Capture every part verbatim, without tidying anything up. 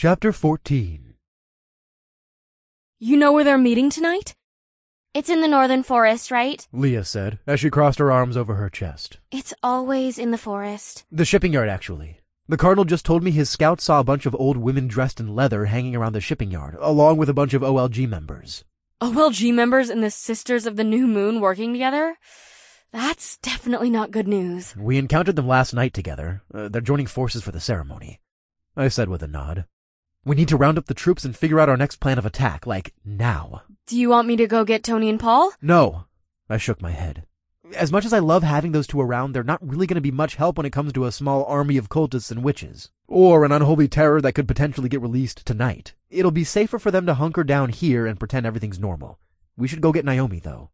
Chapter fourteen. You know where they're meeting tonight? It's in the northern forest, right? Leah said, as she crossed her arms over her chest. It's always in the forest. The shipping yard, actually. The Cardinal just told me his scouts saw a bunch of old women dressed in leather hanging around the shipping yard, along with a bunch of O L G members. O L G members and the Sisters of the New Moon working together? That's definitely not good news. We encountered them last night together. Uh, they're joining forces for the ceremony, I said with a nod. We need to round up the troops and figure out our next plan of attack, like, now. Do you want me to go get Tony and Paul? No. I shook my head. As much as I love having those two around, they're not really going to be much help when it comes to a small army of cultists and witches. Or an unholy terror that could potentially get released tonight. It'll be safer for them to hunker down here and pretend everything's normal. We should go get Naomi, though.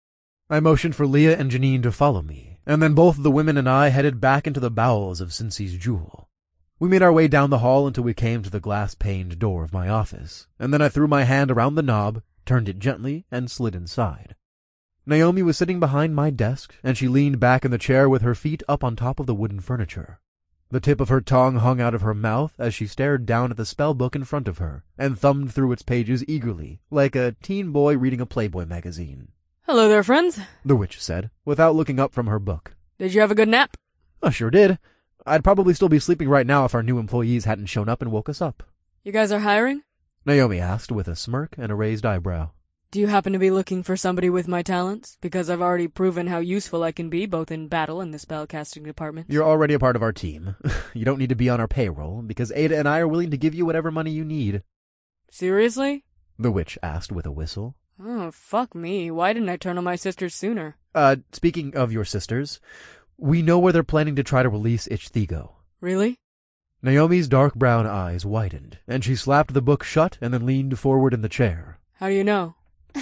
I motioned for Leah and Janine to follow me, and then both the women and I headed back into the bowels of Cincy's Jewel. We made our way down the hall until we came to the glass-paned door of my office, and then I threw my hand around the knob, turned it gently, and slid inside. Naomi was sitting behind my desk, and she leaned back in the chair with her feet up on top of the wooden furniture. The tip of her tongue hung out of her mouth as she stared down at the spell book in front of her, and thumbed through its pages eagerly, like a teen boy reading a Playboy magazine. Hello there, friends, the witch said, without looking up from her book. Did you have a good nap? I sure did. I'd probably still be sleeping right now if our new employees hadn't shown up and woke us up. You guys are hiring? Naomi asked with a smirk and a raised eyebrow. Do you happen to be looking for somebody with my talents? Because I've already proven how useful I can be, both in battle and the spellcasting department. You're already a part of our team. You don't need to be on our payroll, because Ada and I are willing to give you whatever money you need. Seriously? The witch asked with a whistle. Oh, fuck me. Why didn't I turn on my sisters sooner? Uh, speaking of your sisters, we know where they're planning to try to release Ichthego. Really? Naomi's dark brown eyes widened, and she slapped the book shut and then leaned forward in the chair. How do you know?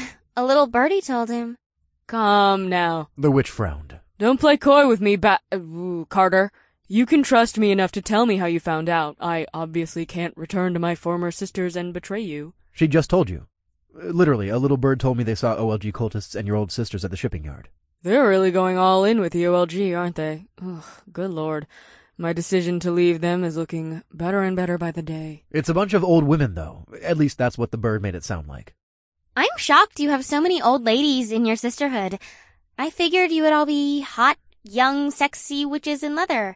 A little birdie told him. Calm now. The witch frowned. Don't play coy with me, Ba- uh, Carter. You can trust me enough to tell me how you found out. I obviously can't return to my former sisters and betray you. She just told you. Literally, a little bird told me they saw O L G cultists and your old sisters at the shipping yard. They're really going all in with the O L G, aren't they? Ugh, good lord. My decision to leave them is looking better and better by the day. It's a bunch of old women, though. At least that's what the bird made it sound like. I'm shocked you have so many old ladies in your sisterhood. I figured you would all be hot, young, sexy witches in leather.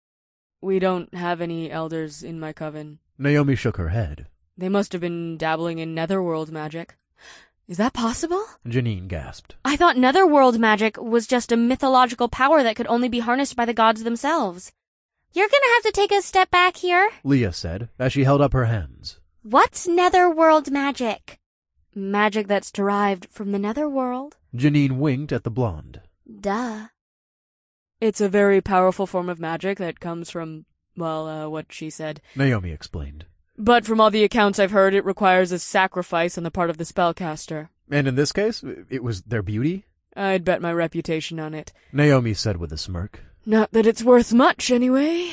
We don't have any elders in my coven. Naomi shook her head. They must have been dabbling in netherworld magic. Is that possible? Janine gasped. I thought netherworld magic was just a mythological power that could only be harnessed by the gods themselves. You're gonna have to take a step back here, Leah said, as she held up her hands. What's netherworld magic? Magic that's derived from the netherworld. Janine winked at the blonde. Duh. It's a very powerful form of magic that comes from, well, uh, what she said. Naomi explained. But from all the accounts I've heard, it requires a sacrifice on the part of the spellcaster. And in this case, it was their beauty? I'd bet my reputation on it. Naomi said with a smirk. Not that it's worth much, anyway.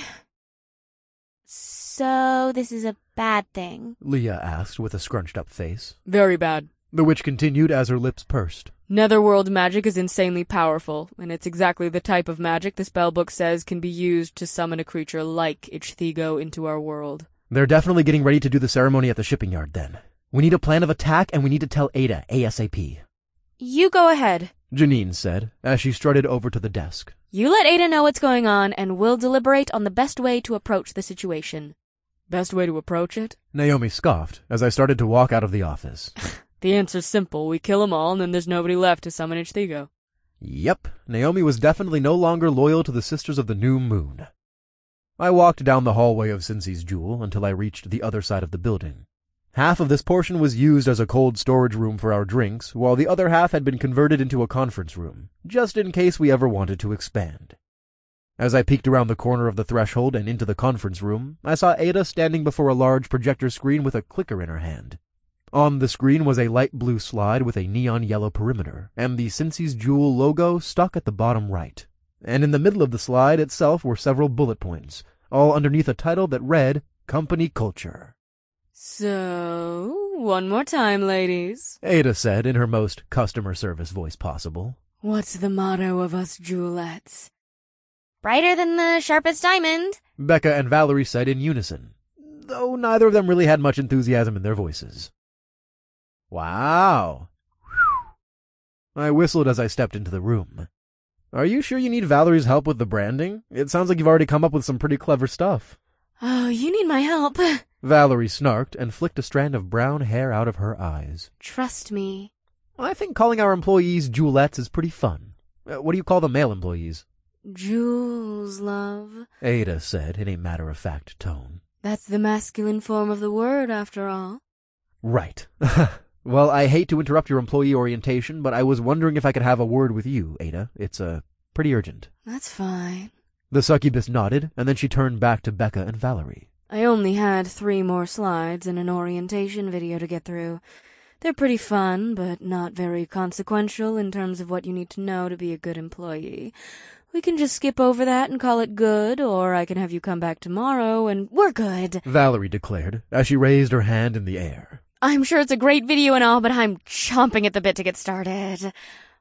So this is a bad thing? Leah asked with a scrunched-up face. Very bad. The witch continued as her lips pursed. Netherworld magic is insanely powerful, and it's exactly the type of magic the spellbook says can be used to summon a creature like Ichthego into our world. They're definitely getting ready to do the ceremony at the shipping yard, then. We need a plan of attack, and we need to tell Ada ASAP. You go ahead, Janine said, as she strutted over to the desk. You let Ada know what's going on, and we'll deliberate on the best way to approach the situation. Best way to approach it? Naomi scoffed as I started to walk out of the office. The answer's simple. We kill them all, and then there's nobody left to summon Ichthego. Yep, Naomi was definitely no longer loyal to the Sisters of the New Moon. I walked down the hallway of Cincy's Jewel until I reached the other side of the building. Half of this portion was used as a cold storage room for our drinks, while the other half had been converted into a conference room, just in case we ever wanted to expand. As I peeked around the corner of the threshold and into the conference room, I saw Ada standing before a large projector screen with a clicker in her hand. On the screen was a light blue slide with a neon yellow perimeter, and the Cincy's Jewel logo stuck at the bottom right. And in the middle of the slide itself were several bullet points, all underneath a title that read, Company Culture. So, one more time, ladies, Ada said in her most customer service voice possible. What's the motto of us Jewelettes? Brighter than the sharpest diamond, Becca and Valerie said in unison. though neither of them really had much enthusiasm in their voices. Wow. I whistled as I stepped into the room. Are you sure you need Valerie's help with the branding? It sounds like you've already come up with some pretty clever stuff. Oh, you need my help. Valerie snarked and flicked a strand of brown hair out of her eyes. Trust me. I think calling our employees Julettes is pretty fun. Uh, what do you call the male employees? Jules, love. Ada said in a matter-of-fact tone. That's the masculine form of the word, after all. Right. Well, I hate to interrupt your employee orientation, but I was wondering if I could have a word with you, Ada. It's, uh, pretty urgent. That's fine. The succubus nodded, and then she turned back to Becca and Valerie. I only had three more slides and an orientation video to get through. They're pretty fun, but not very consequential in terms of what you need to know to be a good employee. We can just skip over that and call it good, or I can have you come back tomorrow and we're good, Valerie declared, as she raised her hand in the air. I'm sure it's a great video and all, but I'm chomping at the bit to get started.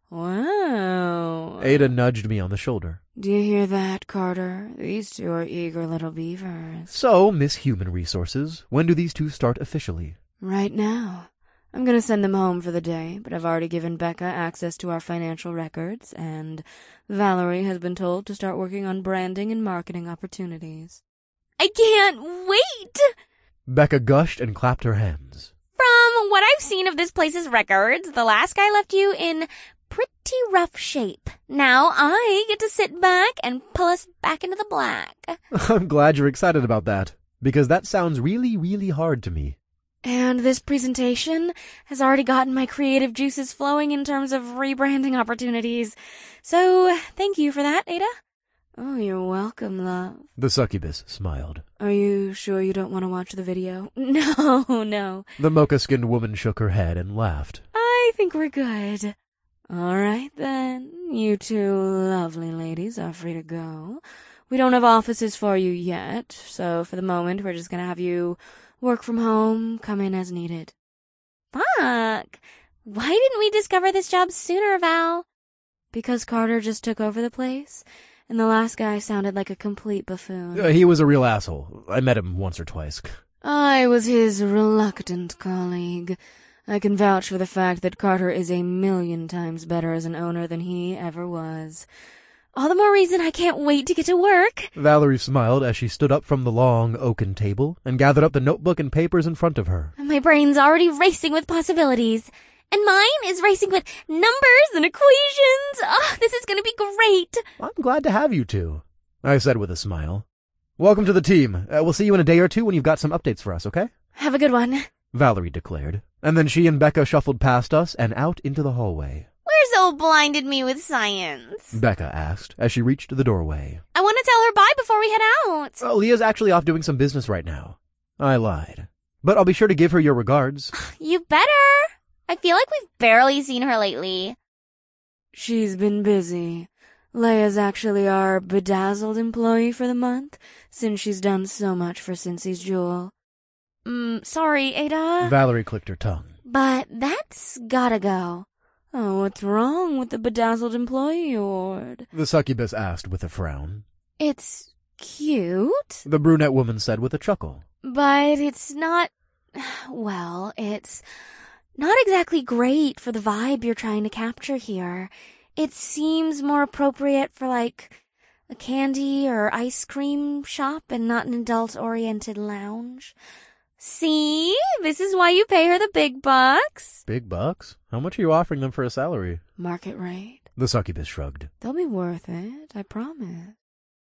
Wow. Ada nudged me on the shoulder. Do you hear that, Carter? These two are eager little beavers. So, Miss Human Resources, when do these two start officially? Right now. I'm gonna send them home for the day, but I've already given Becca access to our financial records, and Valerie has been told to start working on branding and marketing opportunities. I can't wait! Becca gushed and clapped her hands. From what I've seen of this place's records, the last guy left you in pretty rough shape. Now I get to sit back and pull us back into the black. I'm glad you're excited about that, because that sounds really, really hard to me. And this presentation has already gotten my creative juices flowing in terms of rebranding opportunities. So, thank you for that, Ada. Oh, you're welcome, love. The succubus smiled. Are you sure you don't want to watch the video? No, no. The mocha-skinned woman shook her head and laughed. I think we're good. All right, then. You two lovely ladies are free to go. We don't have offices for you yet, so for the moment we're just gonna have you work from home, come in as needed. Fuck. Why didn't we discover this job sooner, Val? Because Carter just took over the place, and the last guy sounded like a complete buffoon. Uh, he was a real asshole. I met him once or twice. I was his reluctant colleague. I can vouch for the fact that Carter is a million times better as an owner than he ever was. All the more reason I can't wait to get to work. Valerie smiled as she stood up from the long oaken table and gathered up the notebook and papers in front of her. My brain's already racing with possibilities. And mine is racing with numbers and equations. Oh, this is going to be great. I'm glad to have you two, I said with a smile. Welcome to the team. Uh, we'll see you in a day or two when you've got some updates for us, okay? Have a good one, Valerie declared. And then she and Becca shuffled past us and out into the hallway. Where's old blinded me with science? Becca asked as she reached the doorway. I want to tell her bye before we head out. Oh, Leah's actually off doing some business right now. I lied. But I'll be sure to give her your regards. You better. I feel like we've barely seen her lately. She's been busy. Leia's actually our bedazzled employee for the month, since she's done so much for Cincy's Jewel. Mm, sorry, Ada. Valerie clicked her tongue. But that's gotta go. Oh, what's wrong with the Bedazzled Employee Award? The succubus asked with a frown. It's cute. The brunette woman said with a chuckle. But it's not... Well, it's not exactly great for the vibe you're trying to capture here. It seems more appropriate for, like, a candy or ice cream shop and not an adult-oriented lounge. See? This is why you pay her the big bucks. Big bucks? How much are you offering them for a salary? Market rate. The succubus shrugged. They'll be worth it, I promise.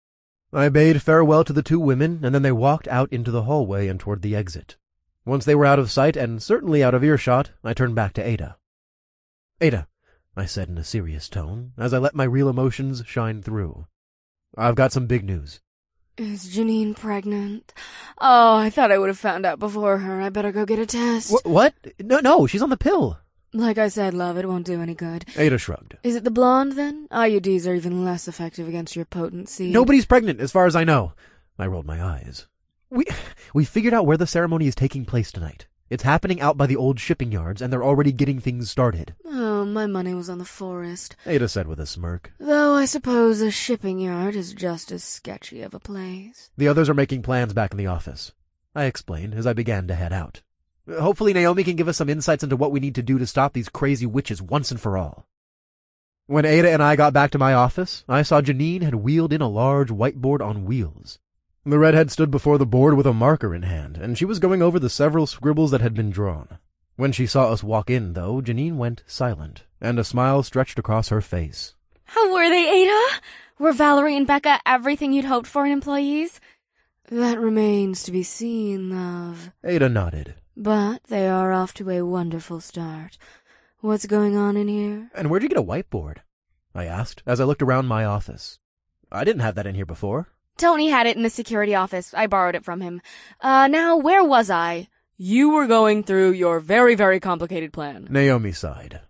I bade farewell to the two women, and then they walked out into the hallway and toward the exit. Once they were out of sight, and certainly out of earshot, I turned back to Ada. Ada, I said in a serious tone, as I let my real emotions shine through. I've got some big news. Is Janine pregnant? Oh, I thought I would have found out before her. I better go get a test. Wh- what? No, no, she's on the pill. Like I said, love, it won't do any good. Ada shrugged. Is it the blonde, then? I U Ds are even less effective against your potency. Nobody's pregnant, as far as I know. I rolled my eyes. We we figured out where the ceremony is taking place tonight. It's happening out by the old shipping yards, and they're already getting things started. Oh, my money was on the forest. Ada said with a smirk. Though I suppose a shipping yard is just as sketchy of a place. The others are making plans back in the office. I explained as I began to head out. Hopefully Naomi can give us some insights into what we need to do to stop these crazy witches once and for all. When Ada and I got back to my office, I saw Janine had wheeled in a large whiteboard on wheels. The redhead stood before the board with a marker in hand, and she was going over the several scribbles that had been drawn. When she saw us walk in, though, Janine went silent, and a smile stretched across her face. How were they, Ada? Were Valerie and Becca everything you'd hoped for in employees? That remains to be seen, love. Ada nodded. But they are off to a wonderful start. What's going on in here? And where'd you get a whiteboard? I asked as I looked around my office. I didn't have that in here before. Tony had it in the security office. I borrowed it from him. Uh, now, where was I? You were going through your very, very complicated plan. Naomi sighed.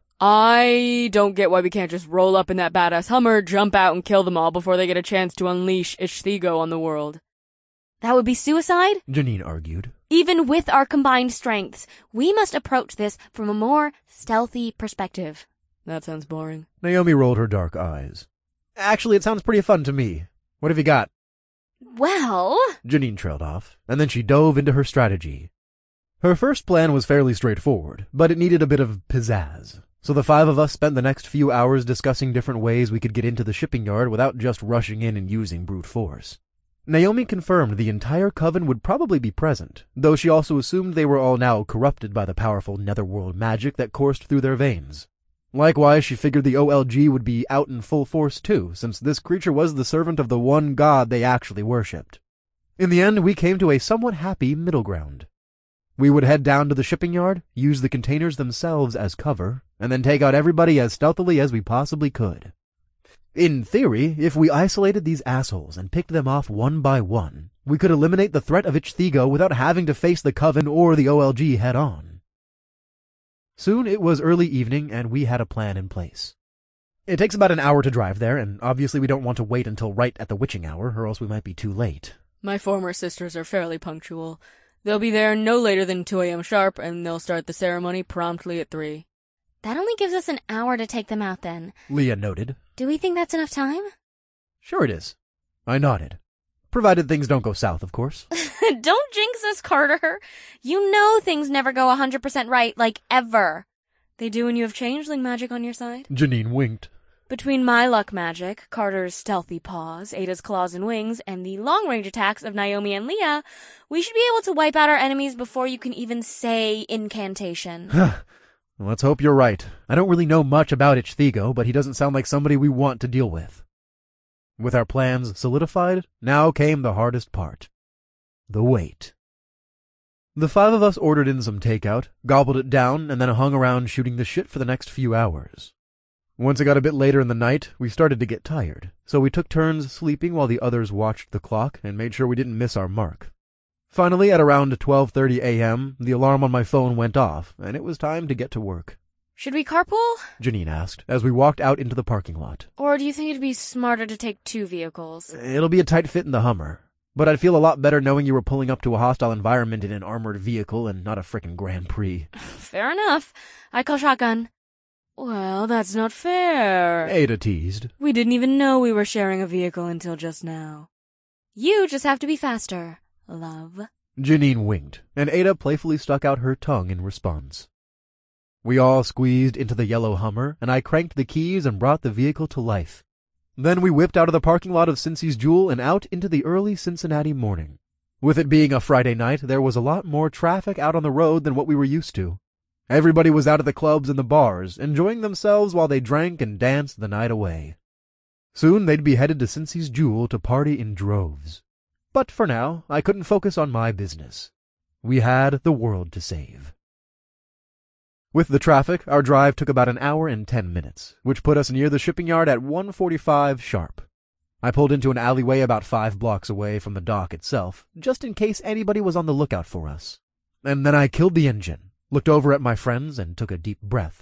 I don't get why we can't just roll up in that badass Hummer, jump out, and kill them all before they get a chance to unleash Ishthego on the world. That would be suicide? Janine argued. Even with our combined strengths, we must approach this from a more stealthy perspective. That sounds boring. Naomi rolled her dark eyes. Actually, it sounds pretty fun to me. What have you got? Well... Janine trailed off, and then she dove into her strategy. Her first plan was fairly straightforward, but it needed a bit of pizzazz. So the five of us spent the next few hours discussing different ways we could get into the shipping yard without just rushing in and using brute force. Naomi confirmed the entire coven would probably be present, though she also assumed they were all now corrupted by the powerful netherworld magic that coursed through their veins. Likewise, she figured the O L G would be out in full force too, since this creature was the servant of the one god they actually worshipped. In the end, we came to a somewhat happy middle ground. We would head down to the shipping yard, use the containers themselves as cover, and then take out everybody as stealthily as we possibly could. In theory, if we isolated these assholes and picked them off one by one, we could eliminate the threat of Ishthego without having to face the Coven or the O L G head-on. Soon it was early evening, and we had a plan in place. It takes about an hour to drive there, and obviously we don't want to wait until right at the witching hour, or else we might be too late. My former sisters are fairly punctual. They'll be there no later than two a.m. sharp, and they'll start the ceremony promptly at three. That only gives us an hour to take them out then. Leah noted. Do we think that's enough time? Sure it is. I nodded. Provided things don't go south, of course. Don't jinx us, Carter. You know things never go one hundred percent right, like ever. They do when you have changeling magic on your side. Janine winked. Between my luck magic, Carter's stealthy paws, Ada's claws and wings, and the long-range attacks of Naomi and Leah, we should be able to wipe out our enemies before you can even say incantation. Let's hope you're right. I don't really know much about Ishthego, but he doesn't sound like somebody we want to deal with. With our plans solidified, now came the hardest part. The wait. The five of us ordered in some takeout, gobbled it down, and then hung around shooting the shit for the next few hours. Once it got a bit later in the night, we started to get tired, so we took turns sleeping while the others watched the clock and made sure we didn't miss our mark. Finally, at around twelve thirty a.m., the alarm on my phone went off, and it was time to get to work. Should we carpool? Janine asked, as we walked out into the parking lot. Or do you think it'd be smarter to take two vehicles? It'll be a tight fit in the Hummer, but I'd feel a lot better knowing you were pulling up to a hostile environment in an armored vehicle and not a frickin' Grand Prix. Fair enough. I call shotgun. Well, that's not fair. Ada teased. We didn't even know we were sharing a vehicle until just now. You just have to be faster, love. Janine winked, and Ada playfully stuck out her tongue in response. We all squeezed into the yellow Hummer, and I cranked the keys and brought the vehicle to life. Then we whipped out of the parking lot of Cincy's Jewel and out into the early Cincinnati morning. With it being a Friday night, there was a lot more traffic out on the road than what we were used to. Everybody was out at the clubs and the bars, enjoying themselves while they drank and danced the night away. Soon they'd be headed to Cincy's Jewel to party in droves. But for now, I couldn't focus on my business. We had the world to save. With the traffic, our drive took about an hour and ten minutes, which put us near the shipping yard at one forty-five sharp. I pulled into an alleyway about five blocks away from the dock itself, just in case anybody was on the lookout for us. And then I killed the engine, looked over at my friends, and took a deep breath.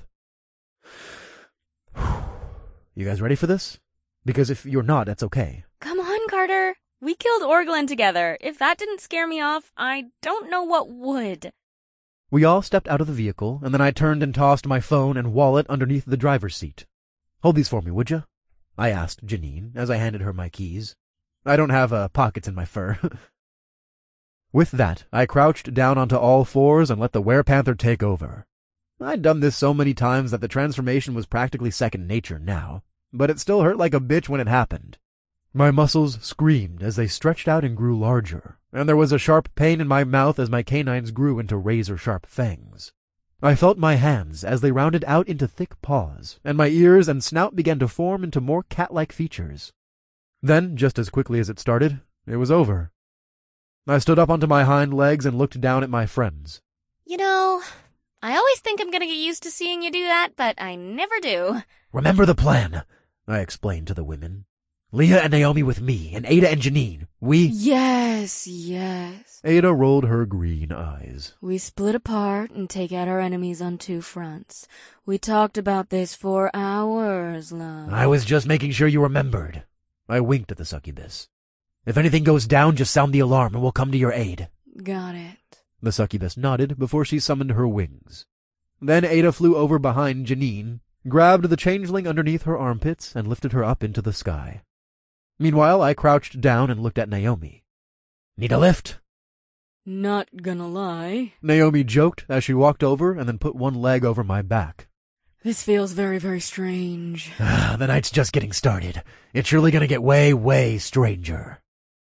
You guys ready for this? Because if you're not, that's okay. Come on, Carter. We killed Orglin together. If that didn't scare me off, I don't know what would. We all stepped out of the vehicle, and then I turned and tossed my phone and wallet underneath the driver's seat. Hold these for me, would you? I asked Janine as I handed her my keys. I don't have uh, pockets in my fur. With that, I crouched down onto all fours and let the werepanther take over. I'd done this so many times that the transformation was practically second nature now, but it still hurt like a bitch when it happened. My muscles screamed as they stretched out and grew larger, and there was a sharp pain in my mouth as my canines grew into razor-sharp fangs. I felt my hands as they rounded out into thick paws, and my ears and snout began to form into more cat-like features. Then, just as quickly as it started, it was over. I stood up onto my hind legs and looked down at my friends. You know, I always think I'm gonna get used to seeing you do that, but I never do. Remember the plan, I explained to the women. Leah and Naomi with me, and Ada and Janine. We— Yes, yes. Ada rolled her green eyes. We split apart and take out our enemies on two fronts. We talked about this for hours, love. I was just making sure you remembered. I winked at the succubus. If anything goes down, just sound the alarm and we'll come to your aid. Got it. The succubus nodded before she summoned her wings. Then Ada flew over behind Janine, grabbed the changeling underneath her armpits, and lifted her up into the sky. Meanwhile, I crouched down and looked at Naomi. Need a lift? Not gonna lie. Naomi joked as she walked over and then put one leg over my back. This feels very, very strange. The night's just getting started. It's surely gonna get way, way stranger.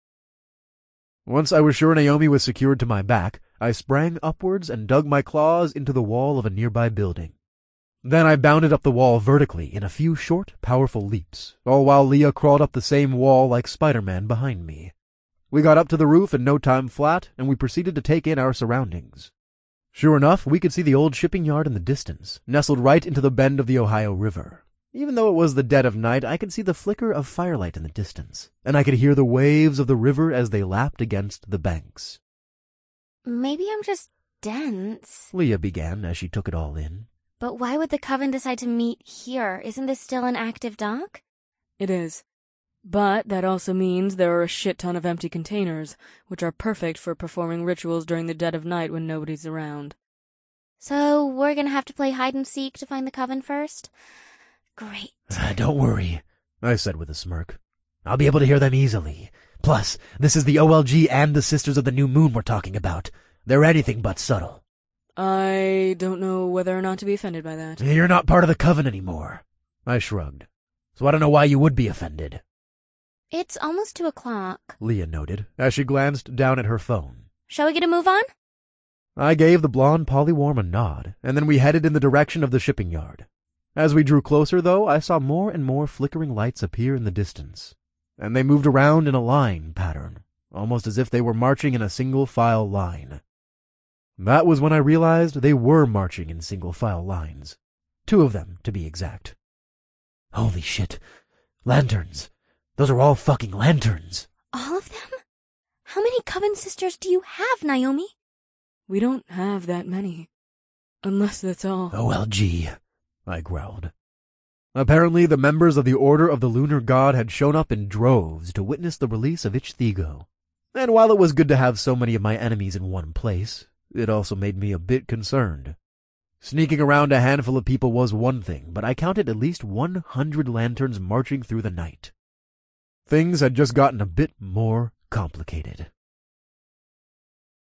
Once I was sure Naomi was secured to my back, I sprang upwards and dug my claws into the wall of a nearby building. Then I bounded up the wall vertically in a few short, powerful leaps, all while Leah crawled up the same wall like Spider-Man behind me. We got up to the roof in no time flat, and we proceeded to take in our surroundings. Sure enough, we could see the old shipping yard in the distance, nestled right into the bend of the Ohio River. Even though it was the dead of night, I could see the flicker of firelight in the distance, and I could hear the waves of the river as they lapped against the banks. Maybe I'm just dense. Leah began as she took it all in. But why would the Coven decide to meet here? Isn't this still an active dock? It is. But that also means there are a shit ton of empty containers, which are perfect for performing rituals during the dead of night when nobody's around. So we're gonna have to play hide-and-seek to find the Coven first? Great. Uh, don't worry, I said with a smirk. I'll be able to hear them easily. Plus, this is the O L G and the Sisters of the New Moon we're talking about. They're anything but subtle. I don't know whether or not to be offended by that. You're not part of the Coven anymore. I shrugged. So I don't know why you would be offended. It's almost two o'clock. Leah noted, as she glanced down at her phone. Shall we get a move on? I gave the blonde polyworm a nod, and then we headed in the direction of the shipping yard. As we drew closer, though, I saw more and more flickering lights appear in the distance, and they moved around in a line pattern, almost as if they were marching in a single-file line. That was when I realized they were marching in single-file lines. Two of them, to be exact. Holy shit. Lanterns. Those are all fucking lanterns. All of them? How many Coven sisters do you have, Naomi? We don't have that many. Unless that's all. O L G, I growled. Apparently, the members of the Order of the Lunar God had shown up in droves to witness the release of Ich-Thego. And while it was good to have so many of my enemies in one place, it also made me a bit concerned. Sneaking around a handful of people was one thing, but I counted at least one hundred lanterns marching through the night. Things had just gotten a bit more complicated.